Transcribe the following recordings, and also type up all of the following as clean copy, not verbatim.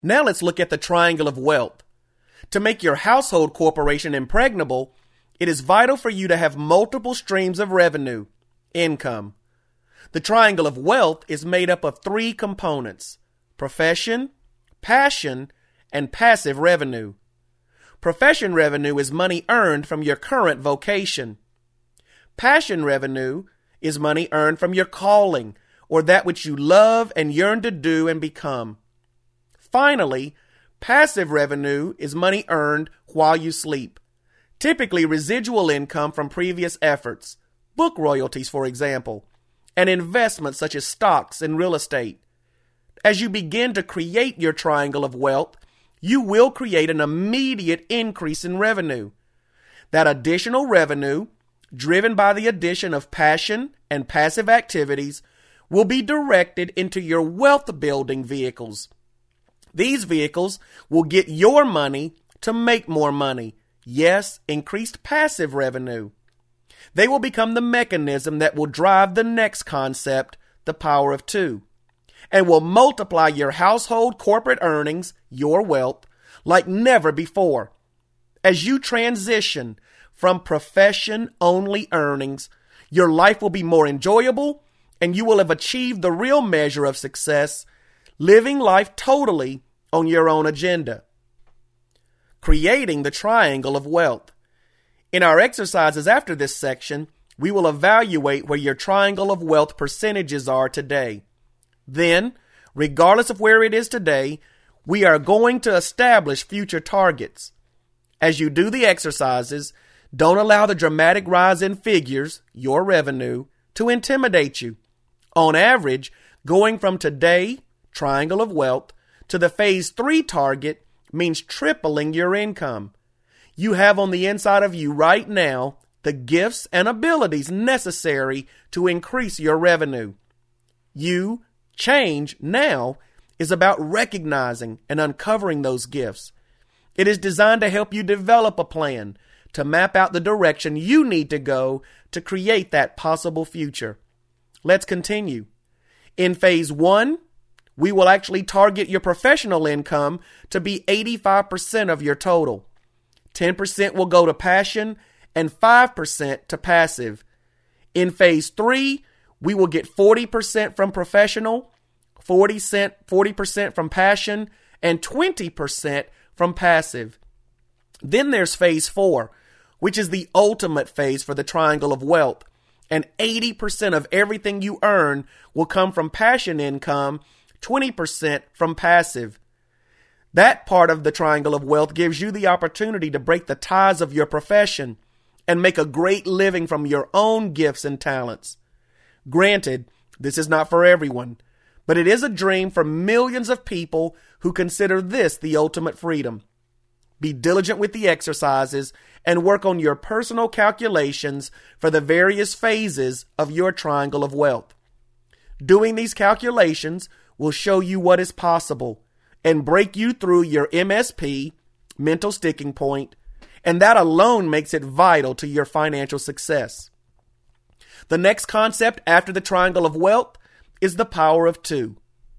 Now let's look at the triangle of wealth. To make your household corporation impregnable, it is vital for you to have multiple streams of revenue, income. The triangle of wealth is made up of three components: profession, passion, and passive revenue. Profession revenue is money earned from your current vocation. Passion revenue is money earned from your calling, or that which you love and yearn to do and become. Finally, passive revenue is money earned while you sleep, typically residual income from previous efforts, book royalties, for example, and investments such as stocks and real estate. As you begin to create your triangle of wealth, you will create an immediate increase in revenue. That additional revenue, driven by the addition of passion and passive activities, will be directed into your wealth building vehicles. These vehicles will get your money to make more money. Yes, increased passive revenue. They will become the mechanism that will drive the next concept, the power of two, and will multiply your household corporate earnings, your wealth, like never before. As you transition from profession-only earnings, your life will be more enjoyable, and you will have achieved the real measure of success, living life totally on your own agenda. Creating the triangle of wealth. In our exercises after this section, we will evaluate where your triangle of wealth percentages are today. Then, regardless of where it is today, we are going to establish future targets. As you do the exercises, don't allow the dramatic rise in figures, your revenue, to intimidate you. On average, going from today, triangle of wealth, to the phase 3 target means tripling your income. You have on the inside of you right now the gifts and abilities necessary to increase your revenue. Change now is about recognizing and uncovering those gifts. It is designed to help you develop a plan to map out the direction you need to go to create that possible future. Let's continue. In phase 1, we will actually target your professional income to be 85% of your total. 10% will go to passion and 5% to passive. In phase 3, we will get 40% from professional, 40% from passion, and 20% from passive. Then there's phase 4, which is the ultimate phase for the triangle of wealth. And 80% of everything you earn will come from passion income, 20% from passive. That part of the triangle of wealth gives you the opportunity to break the ties of your profession and make a great living from your own gifts and talents. Granted, this is not for everyone, but it is a dream for millions of people who consider this the ultimate freedom. Be diligent with the exercises and work on your personal calculations for the various phases of your triangle of wealth. Doing these calculations will show you what is possible and break you through your MSP, mental sticking point, and that alone makes it vital to your financial success. The next concept after the triangle of wealth is the power of two.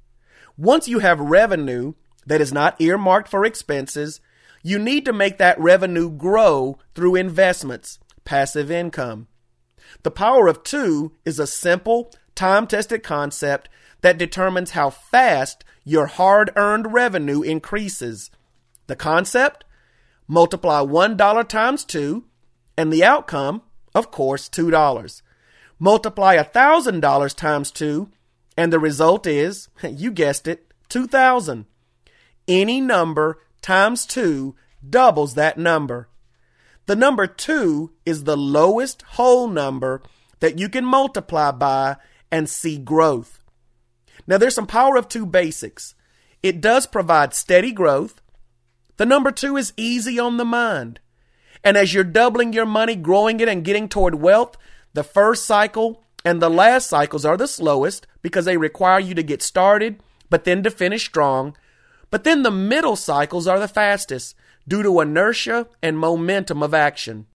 Once you have revenue that is not earmarked for expenses, you need to make that revenue grow through investments, passive income. The power of two is a simple, time-tested concept that determines how fast your hard-earned revenue increases. The concept? Multiply $1 times 2, and the outcome, of course, $2. Multiply $1,000 times 2, and the result is, you guessed it, 2,000. Any number times 2 doubles that number. The number 2 is the lowest whole number that you can multiply by and see growth. Now there's some power of 2 basics. It does provide steady growth. The number 2 is easy on the mind. And as you're doubling your money, growing it, and getting toward wealth, the first cycle and the last cycles are the slowest because they require you to get started, but then to finish strong. But then the middle cycles are the fastest due to inertia and momentum of action.